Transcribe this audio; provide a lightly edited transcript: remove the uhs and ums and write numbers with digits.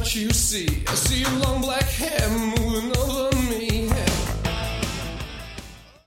what you see. I see your long black hair